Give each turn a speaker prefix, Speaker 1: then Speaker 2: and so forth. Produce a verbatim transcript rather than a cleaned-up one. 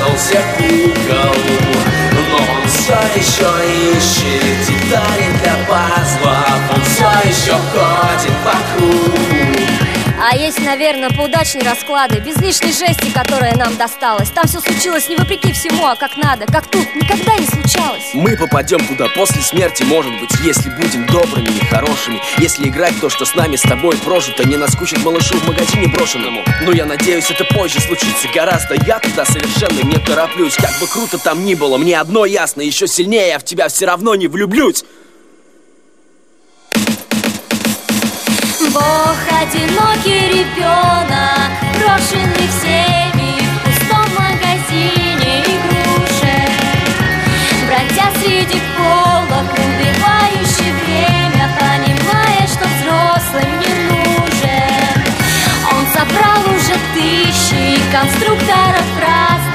Speaker 1: наелся кукол, но он все еще ищет детали для пазлов, он все еще ходит по кругу.
Speaker 2: А есть, наверное, поудачнее расклады, без лишней жести, которая нам досталась. Там все случилось не вопреки всему, а как надо, как тут никогда не случалось.
Speaker 3: Мы попадем туда после смерти, может быть, если будем добрыми и хорошими. Если играть то, что с нами с тобой прожито, не наскучит малышу в магазине брошенному. Но я надеюсь, это позже случится гораздо. Я туда совершенно не тороплюсь. Как бы круто там ни было, мне одно ясно: еще сильнее я в тебя все равно не влюблюсь.
Speaker 2: Бог одинокий ребенок, брошенный всеми в пустом магазине игрушек, бродя среди полок, убивающий время, понимая, что взрослым не нужен. Он собрал уже тысячи конструкторов фраз,